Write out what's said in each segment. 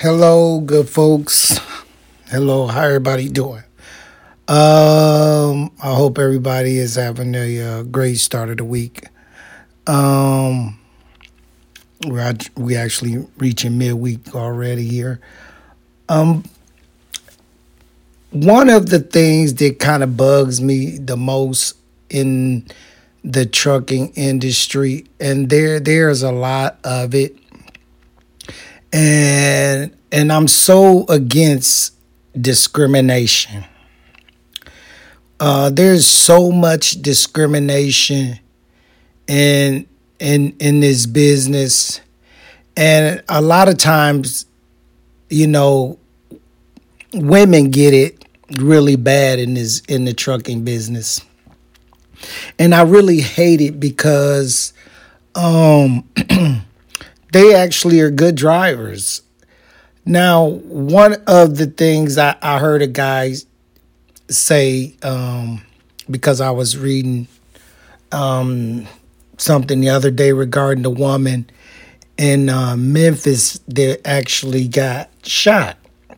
Hello, good folks. Hello, how everybody doing? I hope everybody is having a great start of the week. Um, we actually reaching midweek already here. Um, One of the things that kind of bugs me the most in the trucking industry, and there's a lot of it, and I'm so against discrimination. There's so much discrimination in in this business, and a lot of times, you know, women get it really bad in the trucking business, and I really hate it because um, they actually are good drivers. Now, one of the things I heard a guy say, because I was reading um, something the other day regarding the woman in Memphis that actually got shot.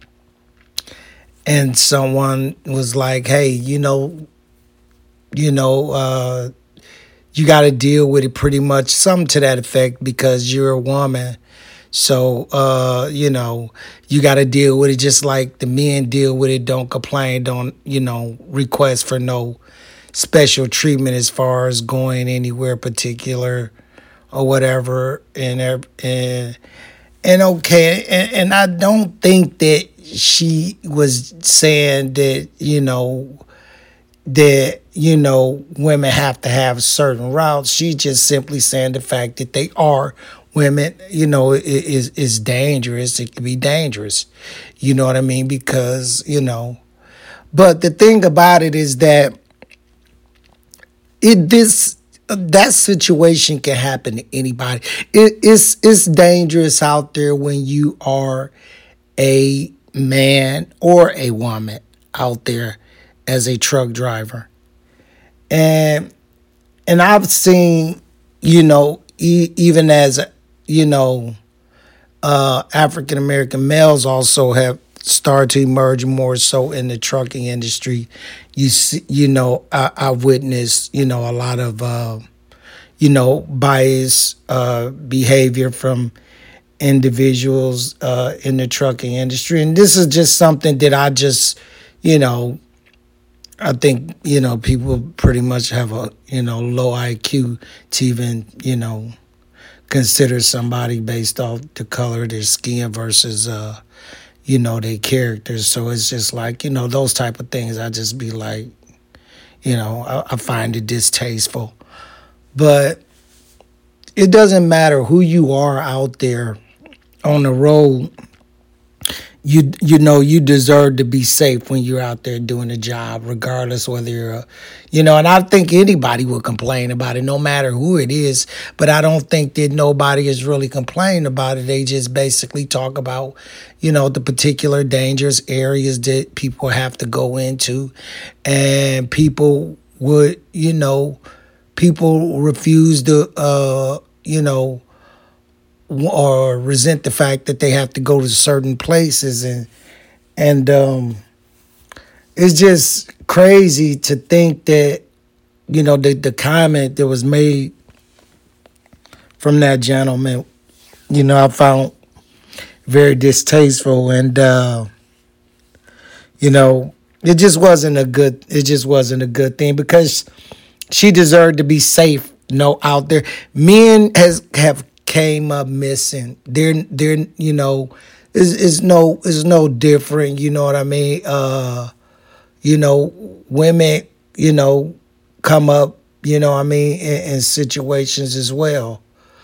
And someone was like, "Hey, you know, you got to deal with it pretty much, something to that effect, because you're a woman. So, you got to deal with it just like the men deal with it. Don't complain. Don't, request for no special treatment as far as going anywhere particular or whatever." And okay, and I don't think that she was saying that women have to have certain routes. She's just simply saying the fact that they are women, is dangerous. It can be dangerous. You know what I mean? Because, but the thing about it is that that situation can happen to anybody. It's dangerous out there when you are a man or a woman out there as a truck driver. And I've seen, even as you know, African American males also have started to emerge more so in the trucking industry. You see, I've witnessed, a lot of bias behavior from individuals in the trucking industry, and this is just something that you know, I think people pretty much have a low IQ to even consider somebody based off the color of their skin versus their characters. So it's just like those type of things. I just be like, I find it distasteful, but it doesn't matter who you are out there on the road. You deserve to be safe when you're out there doing a job, regardless whether and I think anybody will complain about it, no matter who it is. But I don't think that nobody is really complaining about it. They just basically talk about, the particular dangerous areas that people have to go into, and people refuse to, or resent the fact that they have to go to certain places, and it's just crazy to think that the comment that was made from that gentleman, I found very distasteful, and it just wasn't a good thing, because she deserved to be safe, out there. Men have came up missing. They're is no different. You know what I mean? Women, come up, in situations as well.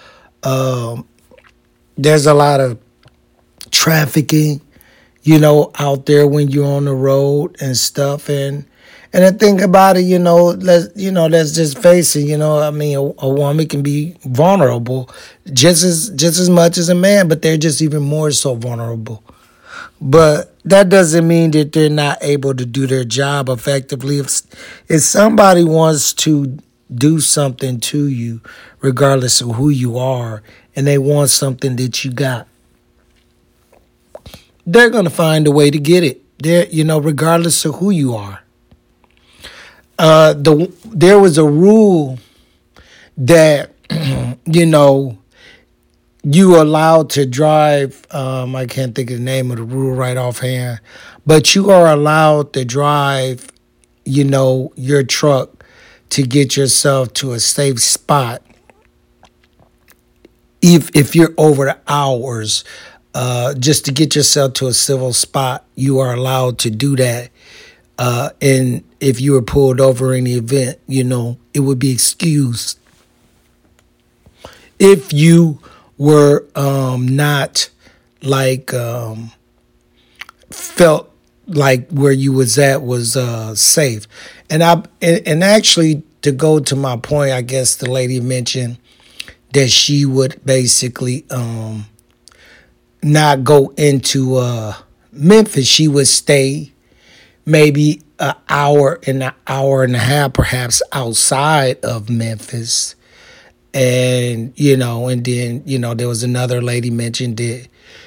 There's a lot of trafficking, out there when you're on the road and stuff. And the thing about it, let's just face it, a woman can be vulnerable just as much as a man, but they're just even more so vulnerable. But that doesn't mean that they're not able to do their job effectively. If somebody wants to do something to you, regardless of who you are, and they want something that you got, they're going to find a way to get it. Regardless of who you are. There was a rule that you allowed to drive. I can't think of the name of the rule right offhand, but you are allowed to drive, your truck to get yourself to a safe spot. If you're over the hours, just to get yourself to a civil spot, you are allowed to do that. And if you were pulled over in the event, it would be excused. If you were not like felt like where you was at was safe. And actually, to go to my point, I guess the lady mentioned that she would basically not go into Memphis. She would stay maybe an hour and a half perhaps outside of Memphis. And and then there was another lady mentioned that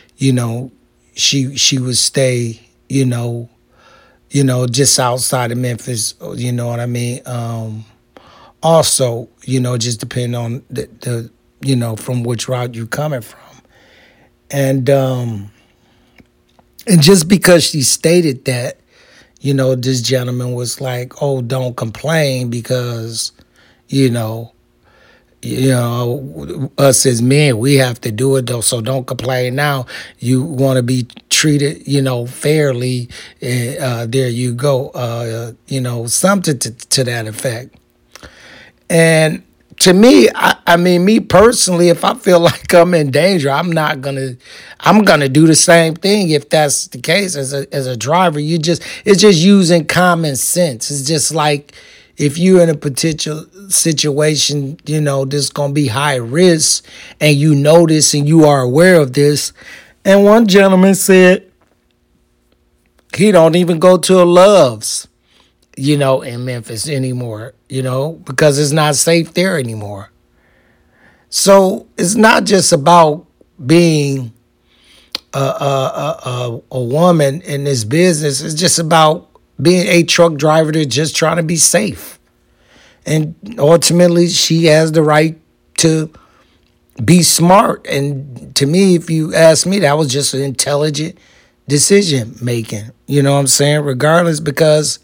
she would stay just outside of Memphis. You know what I mean? Also, just depending on the from which route you're coming from. And just because she stated that, this gentleman was like, "Oh, don't complain because us as men, we have to do it though. So don't complain now. You want to be treated, fairly. There you go. Something to that effect." And to me, I mean, me personally, if I feel like I'm in danger, I'm gonna do the same thing. If that's the case, as a driver, it's just using common sense. It's just like if you're in a particular situation, this is gonna be high risk, and you know this, and you are aware of this. And one gentleman said he don't even go to a Love's, in Memphis anymore, because it's not safe there anymore. So it's not just about being a woman in this business. It's just about being a truck driver that's just trying to be safe. And ultimately, she has the right to be smart. And to me, if you ask me, that was just an intelligent decision making. You know what I'm saying? Regardless, because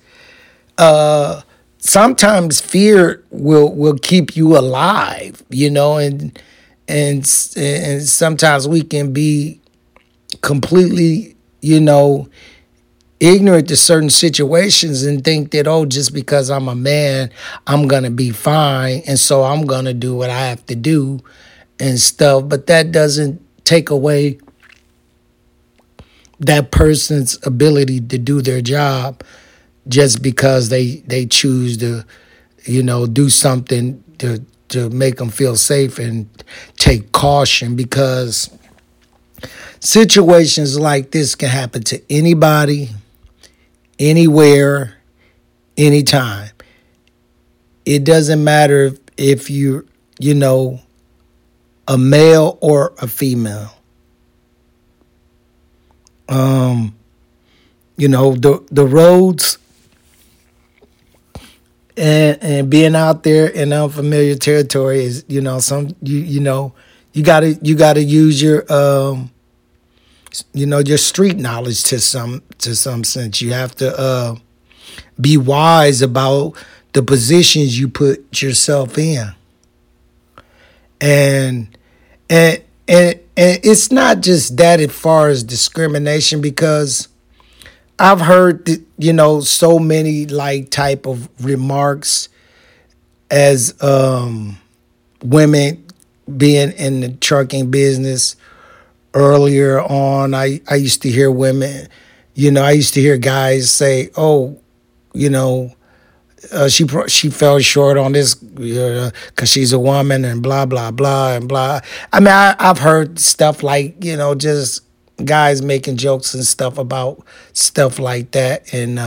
sometimes fear will keep you alive, and sometimes we can be completely, ignorant to certain situations and think that, oh, just because I'm a man, I'm going to be fine. And so I'm going to do what I have to do and stuff. But that doesn't take away that person's ability to do their job just because they choose to, do something to make them feel safe and take caution, because situations like this can happen to anybody, anywhere, anytime. It doesn't matter if you're, a male or a female. The roads and being out there in unfamiliar territory is, you gotta use your your street knowledge to some sense. You have to be wise about the positions you put yourself in. And it's not just that as far as discrimination, because I've heard, so many like type of remarks as women being in the trucking business earlier on. I used to hear women, I used to hear guys say, "Oh, she fell short on this because she's a woman," and blah blah blah and blah. I mean, I've heard stuff like just guys making jokes and stuff about stuff like that, and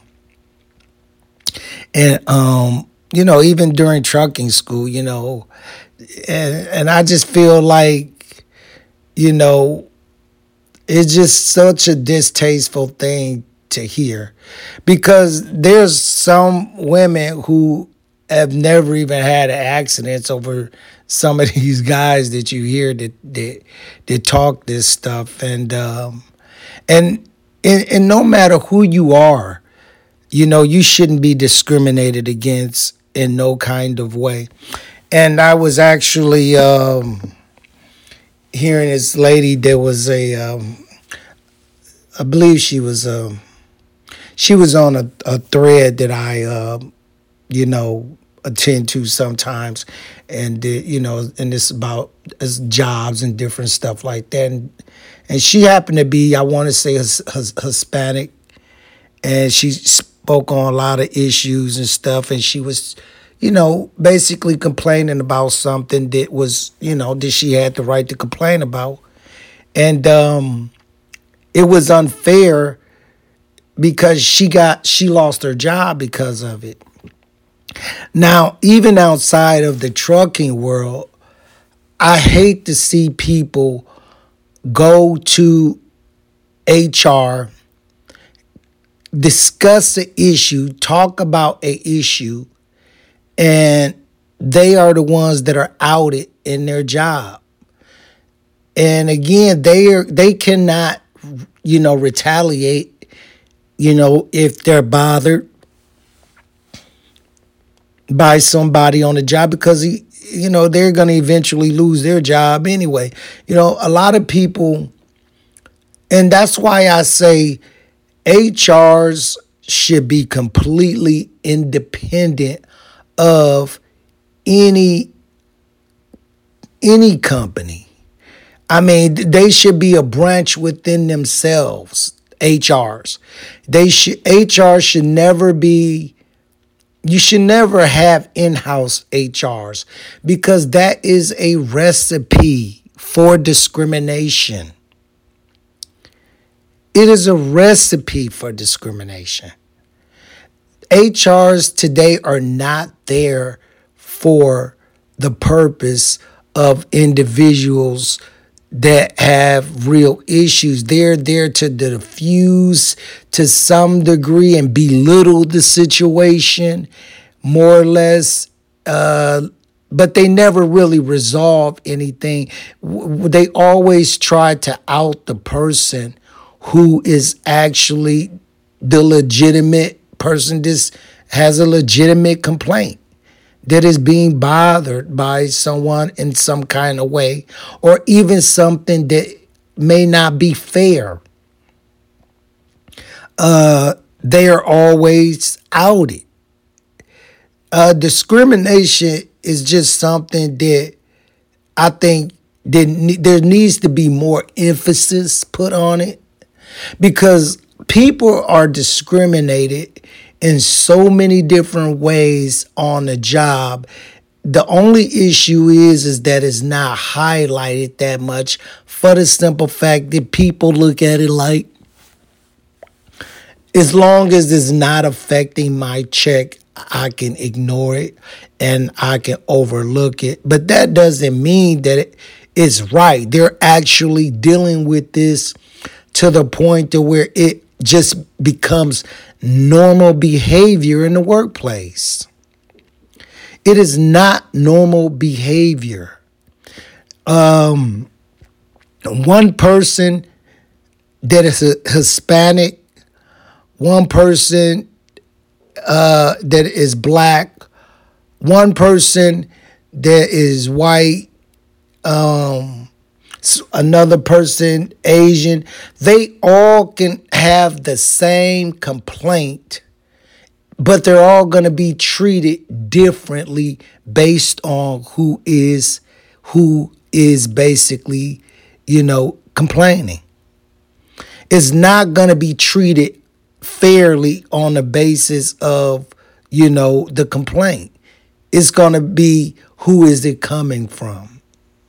even during trucking school, and I just feel like It's just such a distasteful thing to hear because there's some women who have never even had accidents over some of these guys that you hear that talk this stuff and and no matter who you are, you shouldn't be discriminated against in no kind of way. And I was actually hearing this lady. There was I believe she was on a thread that I you know attend to sometimes, and and it's about jobs and different stuff like that. And she happened to be, I want to say, Hispanic, and she spoke on a lot of issues and stuff, and she was, basically complaining about something that was, that she had the right to complain about. And it was unfair because she lost her job because of it. Now, even outside of the trucking world, I hate to see people go to HR, discuss the issue, talk about a issue, and they are the ones that are outed in their job. And again, they cannot, retaliate, if they're bothered by somebody on the job because they're going to eventually lose their job anyway. A lot of people, and that's why I say HRs should be completely independent of any company. I mean, they should be a branch within themselves. HRs, HR should never be. You should never have in-house HRs because that is a recipe for discrimination. It is a recipe for discrimination. HRs today are not there for the purpose of individuals that have real issues. They're there to diffuse to some degree and belittle the situation, more or less, but they never really resolve anything. They always try to out the person who is actually the legitimate person. This has a legitimate complaint that is being bothered by someone in some kind of way, or even something that may not be fair. They are always outed. Discrimination is just something that I think that there needs to be more emphasis put on it because people are discriminated in so many different ways on the job. The only issue is that it's not highlighted that much for the simple fact that people look at it like, as long as it's not affecting my check, I can ignore it and I can overlook it. But that doesn't mean that it's right. They're actually dealing with this to the point to where it just becomes normal behavior in the workplace. It is not normal behavior. One person that is a Hispanic, one person that is black, one person that is white, another person Asian, they all can have the same complaint, but they're all going to be treated differently based on who is basically, complaining. It's not going to be treated fairly on the basis of, the complaint. It's going to be who is it coming from.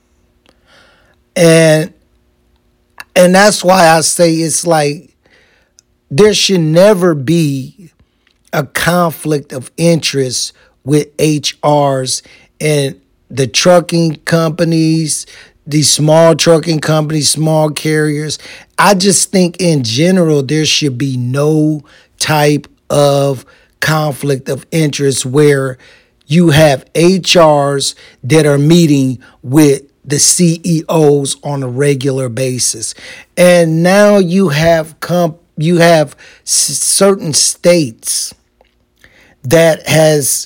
And that's why I say it's like there should never be a conflict of interest with HRs and the trucking companies, these small trucking companies, small carriers. I just think in general there should be no type of conflict of interest where you have HRs that are meeting with the CEOs on a regular basis. And now you have certain states that has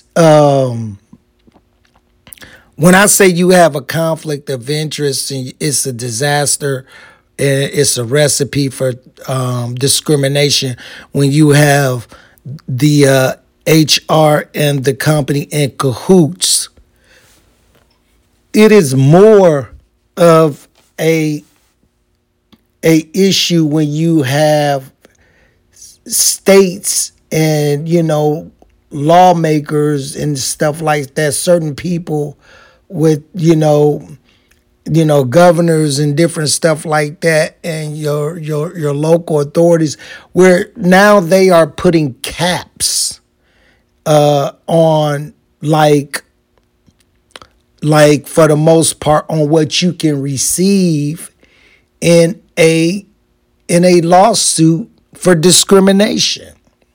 when I say you have a conflict of interest, it's a disaster and it's a recipe for discrimination when you have the HR and the company in cahoots. It is more of a issue when you have states and lawmakers and stuff like that, certain people with governors and different stuff like that, and your local authorities, where now they are putting caps on like for the most part on what you can receive in a lawsuit for discrimination.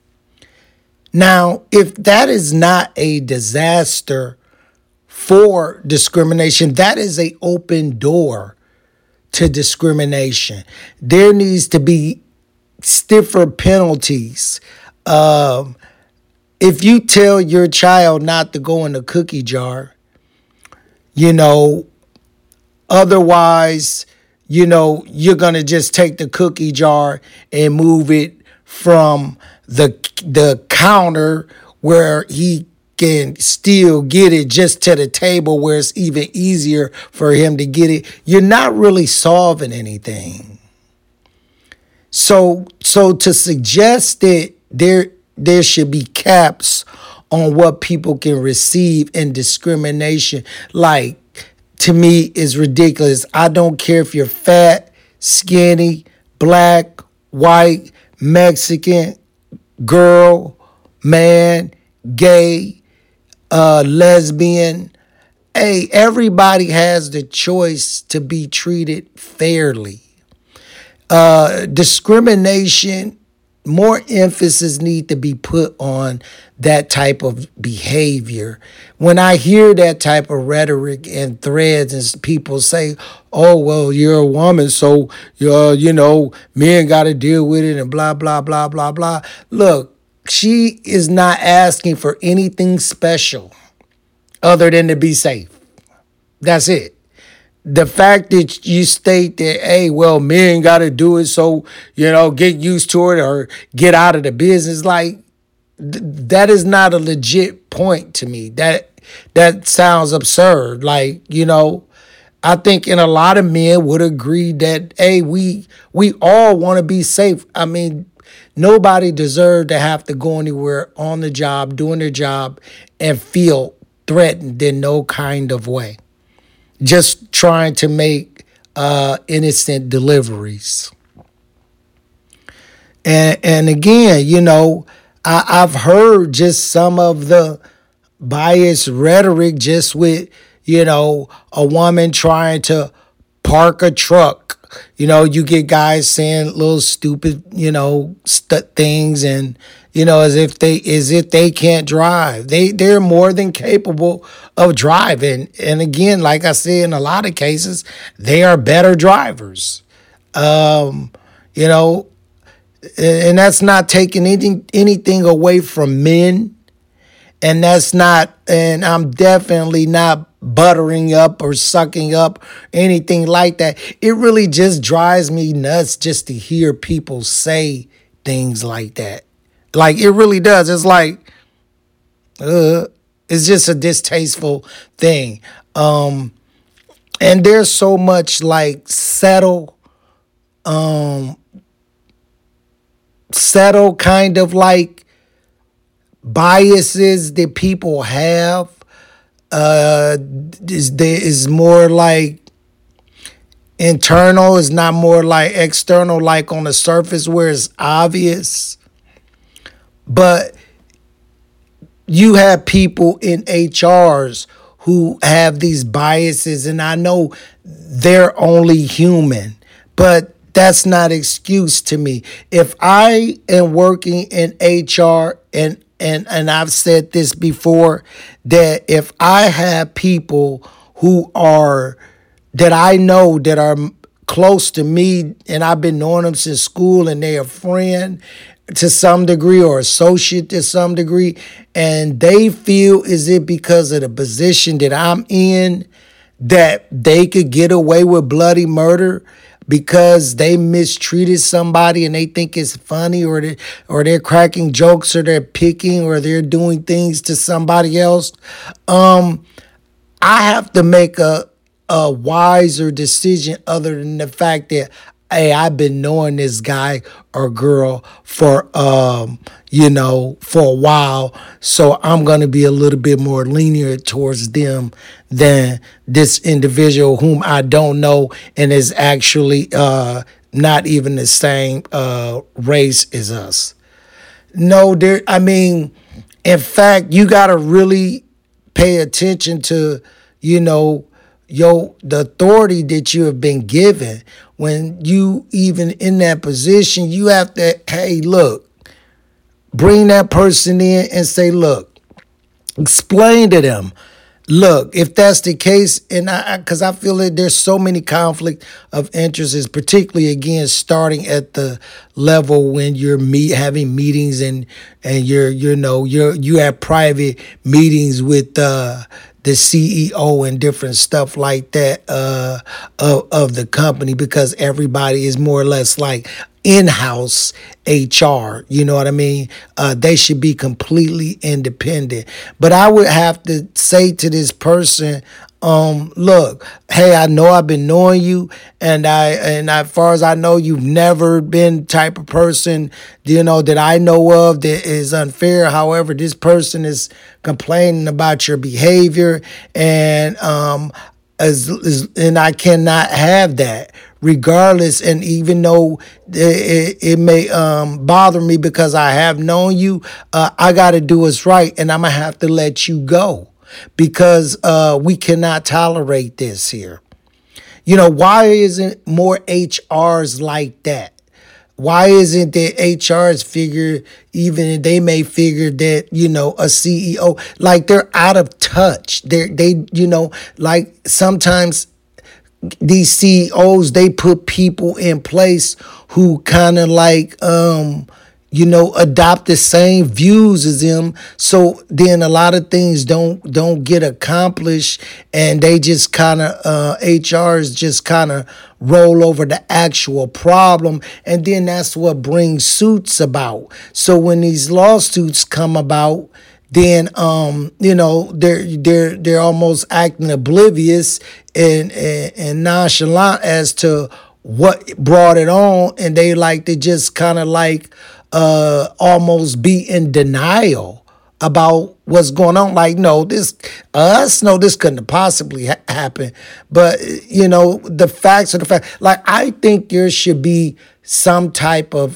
Now, if that is not a disaster for discrimination, that is an open door to discrimination. There needs to be stiffer penalties. If you tell your child not to go in the cookie jar, otherwise, you're going to just take the cookie jar and move it from the counter where he can still get it just to the table where it's even easier for him to get it. You're not really solving anything. So to suggest that there should be caps on what people can receive in discrimination, like, to me, is ridiculous. I don't care if you're fat, skinny, black, white, Mexican, girl, man, gay, lesbian. Hey, everybody has the choice to be treated fairly. Discrimination, more emphasis need to be put on that type of behavior. When I hear that type of rhetoric and threads and people say, oh, well, you're a woman, so, men got to deal with it and blah, blah, blah, blah, blah. Look, she is not asking for anything special other than to be safe. That's it. The fact that you state that, hey, well, men got to do it, so, get used to it or get out of the business, like, that is not a legit point to me. That sounds absurd. Like, I think a lot of men would agree that, hey, we all want to be safe. I mean, nobody deserves to have to go anywhere on the job, doing their job, and feel threatened in no kind of way. Just trying to make innocent deliveries. And again, I've heard just some of the biased rhetoric just with, a woman trying to park a truck. You get guys saying little stupid, things and, as if they can't drive. They're more than capable of driving. And again, like I said, in a lot of cases, they are better drivers. And that's not taking anything away from men. And I'm definitely not buttering up or sucking up anything like that. It really just drives me nuts just to hear people say things like that. Like, it really does. It's like, it's just a distasteful thing. And there's so much like subtle kind of like biases that people have. Is more like internal, is not more like external, like on the surface where it's obvious. But you have people in HRs who have these biases, and I know they're only human, but that's not excuse to me. If I am working in HR, and I've said this before, that if I have people who are that I know that are close to me, and I've been knowing them since school, and they're a friend to some degree or associate to some degree, and they feel is it because of the position that I'm in that they could get away with bloody murder because they mistreated somebody and they think it's funny, or they're cracking jokes, or they're picking, or they're doing things to somebody else. Um, I have to make a wiser decision other than the fact that, hey, I've been knowing this guy or girl for for a while, so I'm gonna be a little bit more lenient towards them than this individual whom I don't know and is actually not even the same race as us. No, there. I mean, in fact, you gotta really pay attention to, you know, the authority that you have been given. When you even in that position, you have to, hey, look, bring that person in and say, look, explain to them. Look, if that's the case, and because I feel that there's so many conflict of interests, particularly again starting at the level when you're having meetings, and you have private meetings with the CEO and different stuff like that of the company, because everybody is more or less like in-house HR. You know what I mean? They should be completely independent. But I would have to say to this person, look, hey, I know I've been knowing you, and as far as I know, you've never been type of person, that I know of that is unfair. However, this person is complaining about your behavior, and and I cannot have that, regardless. And even though it may bother me because I have known you, I got to do what's right, and I'm gonna have to let you go because we cannot tolerate this here. Why isn't more HRs like that? Why isn't that HRs figure, even they may figure that, a CEO, like they're out of touch. Like sometimes these CEOs, they put people in place who kind of like, adopt the same views as them. So then a lot of things don't get accomplished, and they just kind of HRs just kind of roll over the actual problem, and then that's what brings suits about. So when these lawsuits come about, then they're almost acting oblivious and nonchalant as to what brought it on, and they like to just kind of like almost be in denial about what's going on. Like, no, this couldn't have possibly happen. But the facts are the fact. Like, I think there should be some type of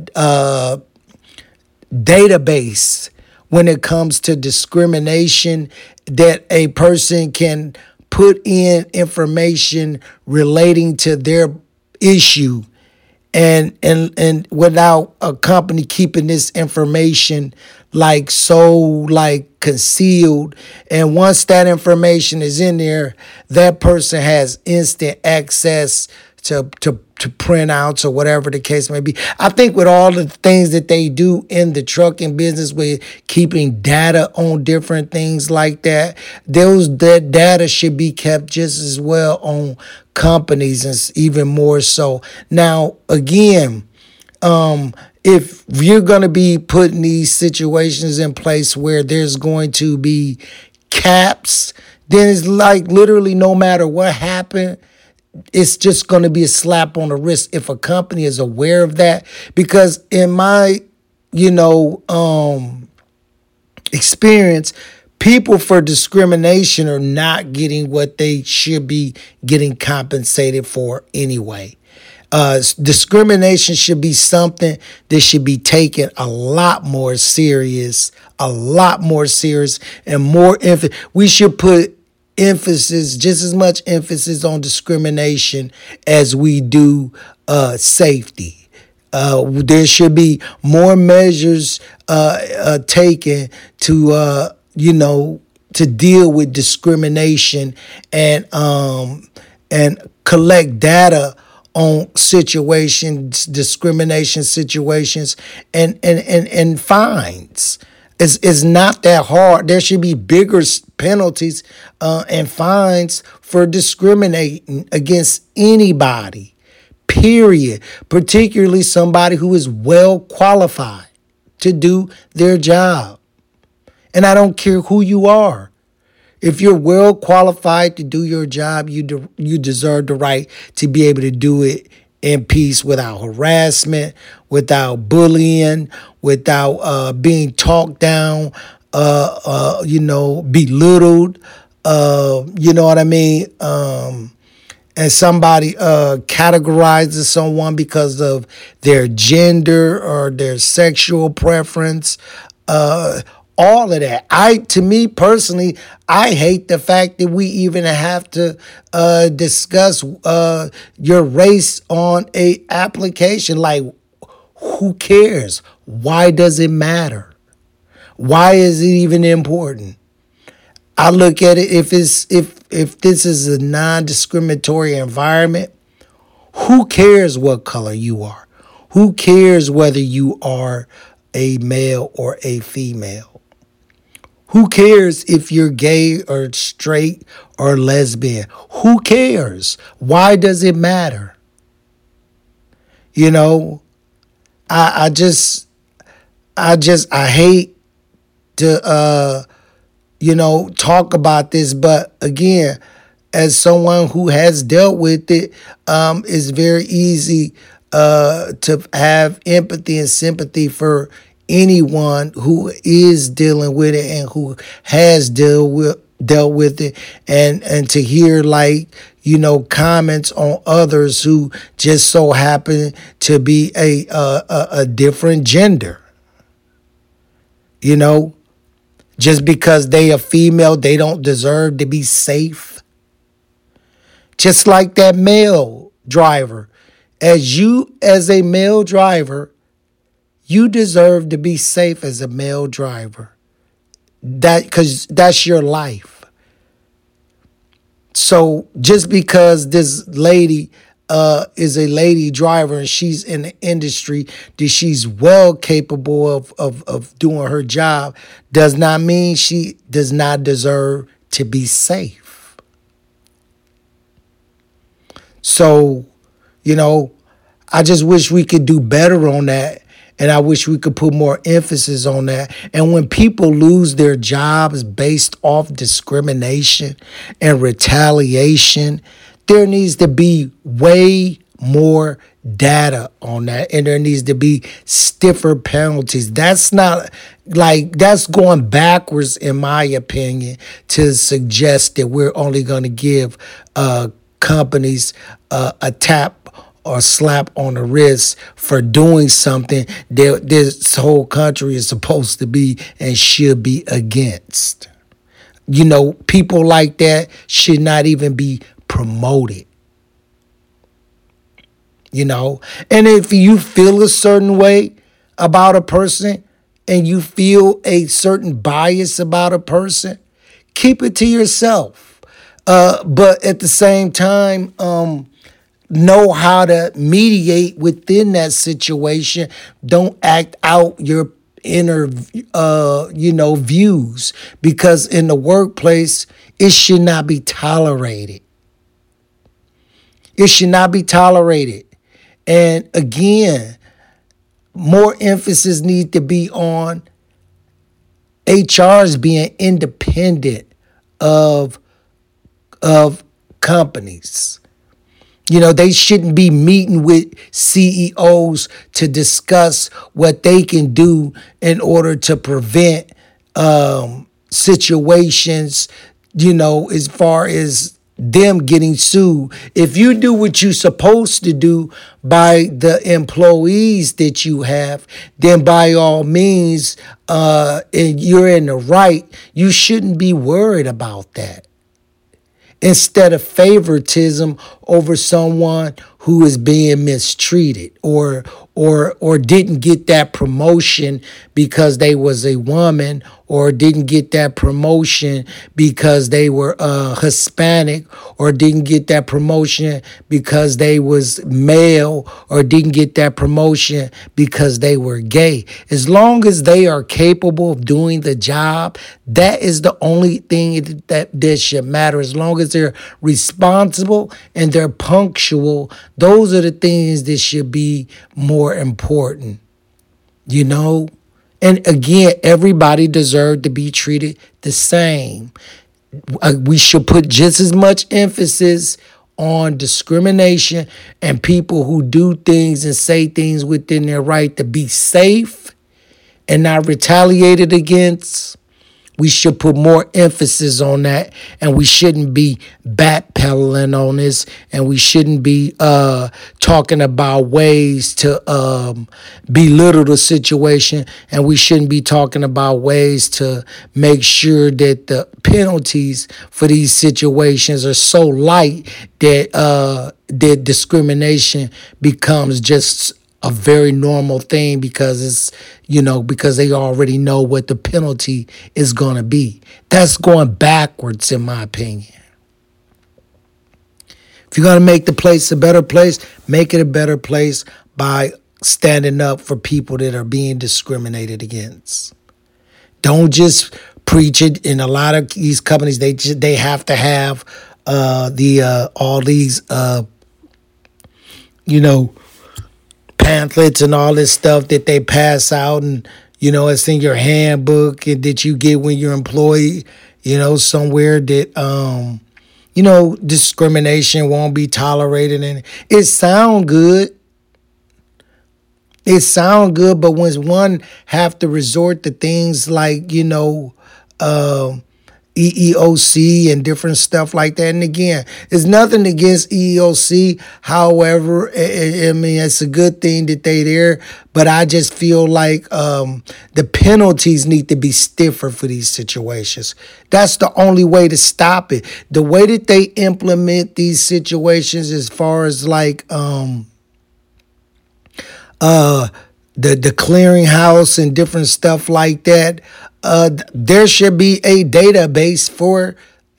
database when it comes to discrimination, that a person can put in information relating to their issue, and without a company keeping this information like so like concealed. And once that information is in there, that person has instant access to printouts or whatever the case may be. I think with all the things that they do in the trucking business with keeping data on different things like that, that data should be kept just as well on companies, and even more so. Now, again, if you're going to be putting these situations in place where there's going to be caps, then it's like literally no matter what happened, it's just going to be a slap on the wrist if a company is aware of that. Because in my, experience, people for discrimination are not getting what they should be getting compensated for anyway. Discrimination should be something that should be taken a lot more serious, and more emphasis. We should put emphasis, just as much emphasis on discrimination as we do safety. There should be more measures taken to, to deal with discrimination and collect data on situations, discrimination situations, and fines. It's not that hard. There should be bigger penalties and fines for discriminating against anybody, period. Particularly somebody who is well qualified to do their job. And I don't care who you are. If you're well qualified to do your job, you deserve the right to be able to do it in peace without harassment, without bullying, without being talked down, belittled. You know what I mean? And somebody categorizes someone because of their gender or their sexual preference. All of that. To me personally, I hate the fact that we even have to discuss your race on a application. Like, who cares? Why does it matter? Why is it even important? I look at it, if this is a non-discriminatory environment, who cares what color you are? Who cares whether you are a male or a female? Who cares if you're gay or straight or lesbian? Who cares? Why does it matter? I hate to talk about this, but again, as someone who has dealt with it, it's very easy to have empathy and sympathy for anyone who is dealing with it and who has dealt with it, and to hear comments on others who just so happen to be a different gender. Just because they are female, they don't deserve to be safe. Just like that male driver. As a male driver, you deserve to be safe as a male driver. Because that's your life. So just because this lady is a lady driver and she's in the industry, that she's well capable of doing her job, does not mean she does not deserve to be safe. So, I just wish we could do better on that. And I wish we could put more emphasis on that. And when people lose their jobs based off discrimination and retaliation, there needs to be way more data on that. And there needs to be stiffer penalties. That's going backwards, in my opinion, to suggest that we're only going to give companies a tap or slap on the wrist for doing something that this whole country is supposed to be and should be against. People like that should not even be promoted. And if you feel a certain way about a person and you feel a certain bias about a person, keep it to yourself. But at the same time, know how to mediate within that situation. Don't act out your inner, views, because in the workplace, it should not be tolerated. It should not be tolerated. And again, more emphasis needs to be on HRs being independent of companies. They shouldn't be meeting with CEOs to discuss what they can do in order to prevent situations, as far as them getting sued. If you do what you're supposed to do by the employees that you have, then by all means, and you're in the right, you shouldn't be worried about that. instead of favoritism over someone who is being mistreated or didn't get that promotion because they was a woman, or didn't get that promotion because they were Hispanic, or didn't get that promotion because they was male, or didn't get that promotion because they were gay. As long as they are capable of doing the job, that is the only thing that should matter. As long as they're responsible and they're punctual, those are the things that should be more important, you know? And again, everybody deserves to be treated the same. We should put just as much emphasis on discrimination and people who do things and say things within their right to be safe and not retaliated against. We should put more emphasis on that, and we shouldn't be backpedaling on this, and we shouldn't be talking about ways to belittle the situation, and we shouldn't be talking about ways to make sure that the penalties for these situations are so light that discrimination becomes just a very normal thing, because it's, because they already know what the penalty is going to be. That's going backwards, in my opinion. If you're going to make the place a better place, make it a better place by standing up for people that are being discriminated against. Don't just preach it. In a lot of these companies, they have to have all these pamphlets and all this stuff that they pass out, and it's in your handbook and that you get when you're employed, somewhere that discrimination won't be tolerated. And it sound good. But when one have to resort to things like EEOC and different stuff like that. And again, there's nothing against EEOC. However, I mean, it's a good thing that they there, but I just feel like the penalties need to be stiffer for these situations. That's the only way to stop it. The way that they implement these situations, as far as like the clearinghouse and different stuff like that, there should be a database for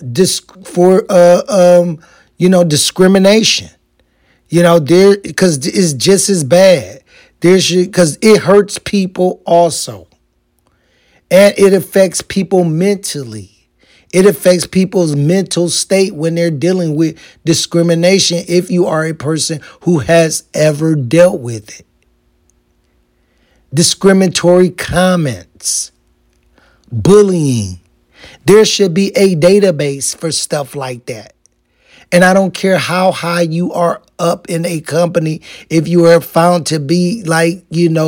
discrimination. There, because it's just as bad. Because it hurts people also, and it affects people mentally. It affects people's mental state when they're dealing with discrimination, if you are a person who has ever dealt with it. Discriminatory comments, bullying. There should be a database for stuff like that. And I don't care how high you are up in a company, if you are found to be like,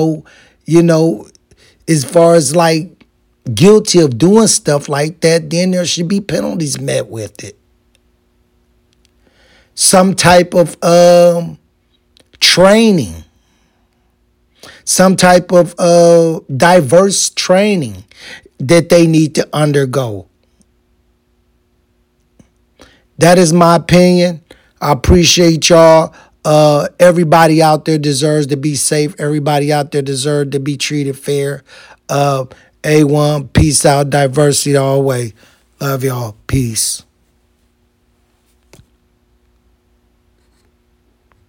as far as like guilty of doing stuff like that, then there should be penalties met with it. Some type of training. Some type of diverse training that they need to undergo. That is my opinion. I appreciate y'all. Everybody out there deserves to be safe. Everybody out there deserves to be treated fair. A1, peace out, diversity all the way. Love y'all. Peace.